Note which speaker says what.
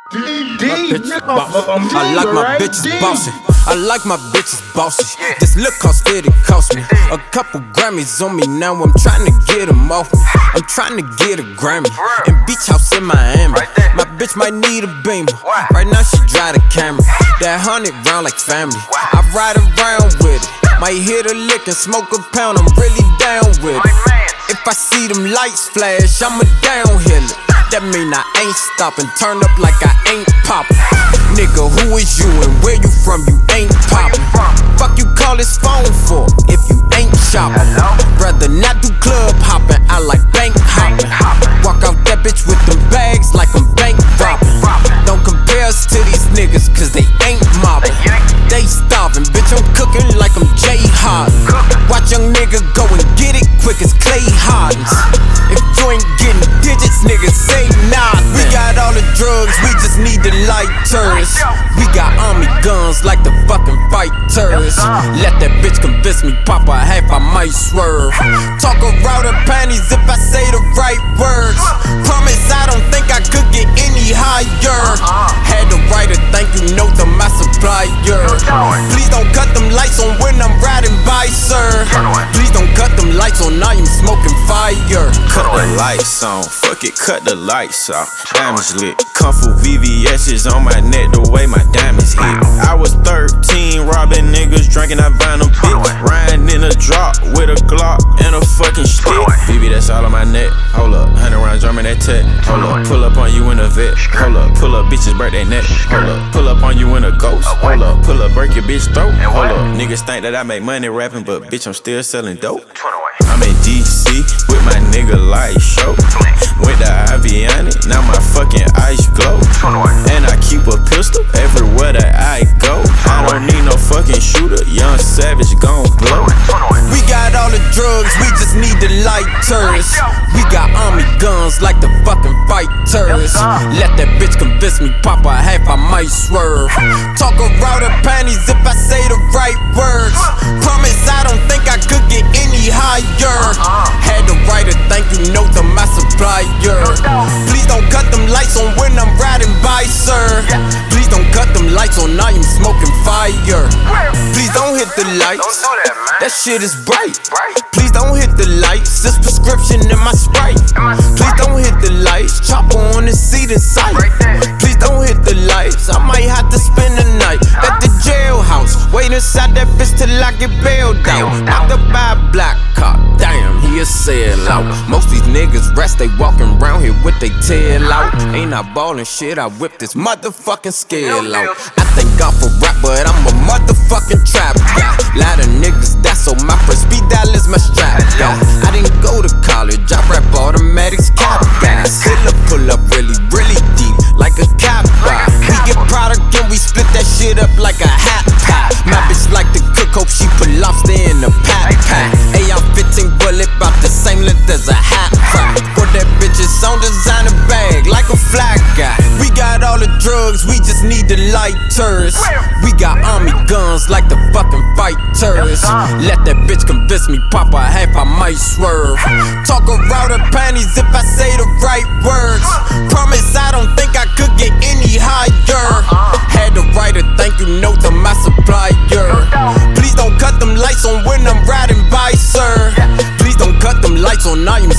Speaker 1: I like my bitches bossy. I like my bitches bossy. This look cost it cost me a couple Grammys on me. Now I'm trying to get them off me. I'm trying to get a Grammy in Beach House in Miami. My bitch might need a Beamer. Right now she drive the Camry. That 100 round like family. I ride around with it. Might hit a lick and smoke a pound. I'm really down with it. If I see them lights flash, I'ma downhill it. That mean I ain't stopping. Turn up like I ain't poppin'. Nigga, who is you and where you from? You ain't poppin'. Fuck you call this phone for if you ain't shopping. Rather not do club hopping. I like bank hopping. Walk out that bitch with them bags like I'm bank robbing. Don't compare us to these niggas cause they ain't mobbing. They starving, bitch, I'm cooking like I'm Jay Harden. Watch young nigga go and get it quick as Clay Hardens. If you ain't getting digits, niggas say nah. We got all the drugs, we just need the lighters. We got army guns like the fucking fighters. Let that bitch convince me, pop a half, I might swerve. Talk around her panties if I say the right words. Promise I don't think I could get any higher. Had to write a thank you note to my supplier. Please don't cut them lights on when I'm riding by, sir. Please don't cut them lights on, I am smoking fire.
Speaker 2: Cut the lights on, fuck it, cut the lights off. Diamonds lit, comfort VVS's on my neck the way my diamonds hit. I was 13, robbing niggas, drinking that vinyl bitch. Riding in a drop with a Glock and a fucking stick. VV, that's all on my neck. Hold up, 100 round drumming that tech. Hold up, pull up on you in a vet. Hold up, pull up, bitches birthday neck. Hold up, pull up on you in a ghost. Hold up, pull up, break your bitch throat. Hold up, niggas think that I make money rapping, but bitch, I'm still selling dope. I'm in DC with my nigga Light Show. Went to Aviani, now my fucking ice glow. And I keep a pistol everywhere that I go. I don't need no fucking shooter, young savage gon' blow.
Speaker 1: We got all the drugs, we just need the lighters. We got army guns like the fucking fighters. Let that bitch convince me, pop a half, I might swerve. Talk around her panties if I say the right words. Promise I don't think I could get any higher. Had to write a thank you note to my supplier. Please don't cut them lights on when I'm riding by, sir. Please don't cut them lights on, I am smoking fire. Please don't hit the lights, that shit is bright. Please don't hit the lights, this prescription in my Sprite. Please don't hit the lights, chopper on the seat inside. Please don't hit the lights, I might have to spend the night at the jailhouse. Wait inside that bitch till I get bailed out. After buy a black car, damn, he a sellout. Most these niggas rest, they walking around here with they tail out. Ain't I ballin' shit, I whip this motherfucking scale out. I thank God for rap, but I'm a motherfucking trap guy. Lot of niggas, that's on my first speed dial is my strap guy. I didn't go to college, I rap automatics cap guy. Still pull up really, really deep, like a cap bar. We get product and we split that shit up like a hat pack. My bitch like to cook, hope she put lobster in a pat pack. AR-15 bullet bout the same length as a hat pack. Put that bitch's on designer bag like a flag guy. We got all the drugs, we just need the lighters. We got army guns like the fucking fighters. Let that bitch convince me, pop a half, I might swerve. Talk around her panties if I say the right words. Promise I don't think I could get any higher. Had to write a thank you note to my supplier. Please don't cut them lights on when I'm riding by, sir. Please don't cut them lights on, I am